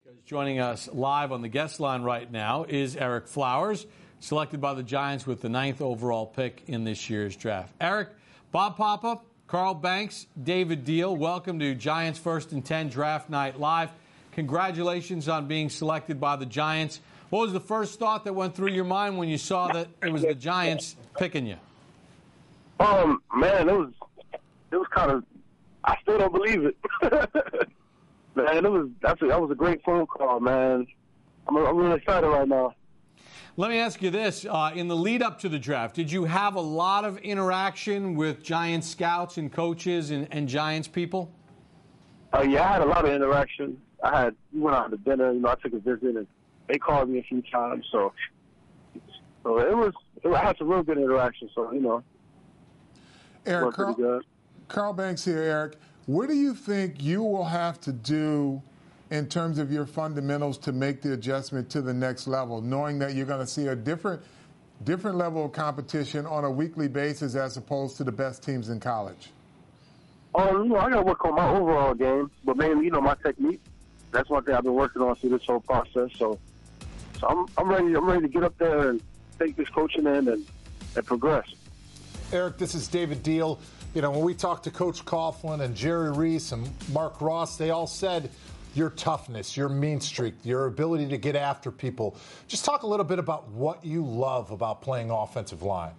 Joining us live on the guest line right now is Ereck Flowers, selected by the Giants with the 9th overall pick in this year's draft. Ereck, Bob Papa, Carl Banks, David Diehl, welcome to Giants First and 10 Draft Night Live. Congratulations on being selected by the Giants. What was the first thought that went through your mind when you saw that it was the Giants picking you? Man, it was kind of, I still don't believe it. Man, that was a great phone call, man. I'm really excited right now. Let me ask you this. In the lead up to the draft, did you have a lot of interaction with Giants scouts and coaches and Giants people? Yeah, I had a lot of interaction. We went out to dinner, I took a visit, and they called me a few times. So I had some real good interaction, so, Ereck, Carl Banks here, Ereck. What do you think you will have to do in terms of your fundamentals to make the adjustment to the next level, knowing that you're going to see a different level of competition on a weekly basis as opposed to the best teams in college? I got to work on my overall game, but mainly, my technique. That's one thing I've been working on through this whole process. So I'm ready. I'm ready to get up there and take this coaching in and progress. Ereck, this is David Diehl. When we talked to Coach Coughlin and Jerry Reese and Mark Ross, they all said your toughness, your mean streak, your ability to get after people. Just talk a little bit about what you love about playing offensive line.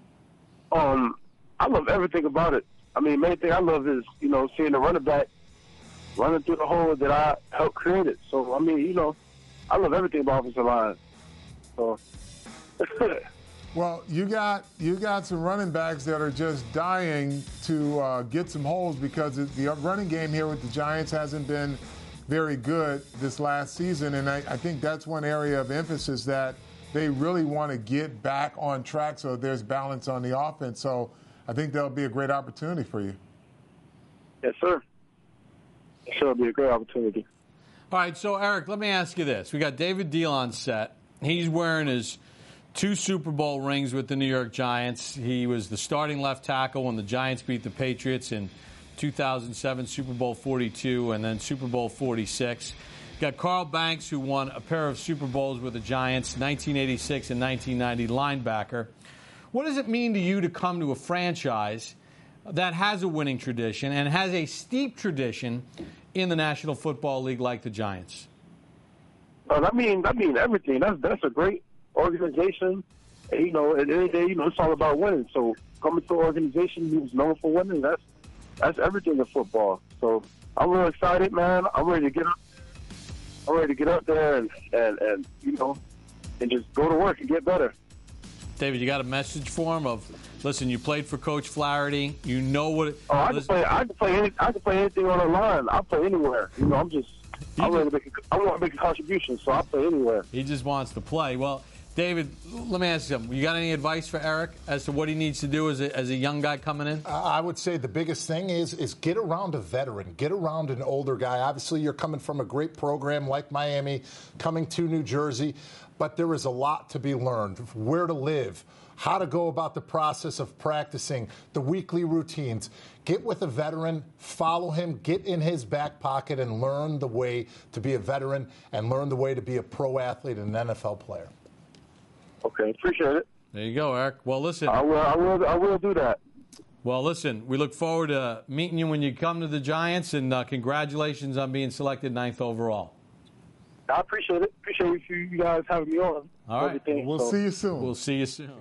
I love everything about it. Main thing I love is, seeing the running back running through the hole that I helped create it. So, I love everything about offensive line. So, well, you got some running backs that are just dying to get some holes because the running game here with the Giants hasn't been very good this last season, and I think that's one area of emphasis that they really want to get back on track so there's balance on the offense. So I think that'll be a great opportunity for you. Yes, sir. It'll be a great opportunity. All right, so, Ereck, let me ask you this. We got David Diehl on set. He's wearing his 2 Super Bowl rings with the New York Giants. He was the starting left tackle when the Giants beat the Patriots in 2007, Super Bowl 42, and then Super Bowl 46. Got Carl Banks, who won a pair of Super Bowls with the Giants, 1986 and 1990 linebacker. What does it mean to you to come to a franchise that has a winning tradition and has a steep tradition in the National Football League like the Giants? That means everything. That's a great organization. At the end of the day, it's all about winning. So coming to an organization who's known for winning, that's everything in football. So I'm really excited, man. I'm ready to get up. I'm ready to get up there and just go to work and get better. David, you got a message for him of, listen, you played for Coach Flaherty. You know what it... Oh, I can play anything on the line. I'll play anywhere. I want to make a contribution, so I'll play anywhere. He just wants to play. Well, David, let me ask you something. You got any advice for Ereck as to what he needs to do as a young guy coming in? I would say the biggest thing is get around a veteran. Get around an older guy. Obviously, you're coming from a great program like Miami, coming to New Jersey, but there is a lot to be learned. Where to live, how to go about the process of practicing, the weekly routines. Get with a veteran, follow him, get in his back pocket, and learn the way to be a veteran and learn the way to be a pro athlete and an NFL player. Okay, appreciate it. There you go, Ereck. Well, listen. I will do that. Well, listen, we look forward to meeting you when you come to the Giants, and congratulations on being selected 9th overall. I appreciate it. Appreciate you guys having me on. All right. We'll see you soon. We'll see you soon.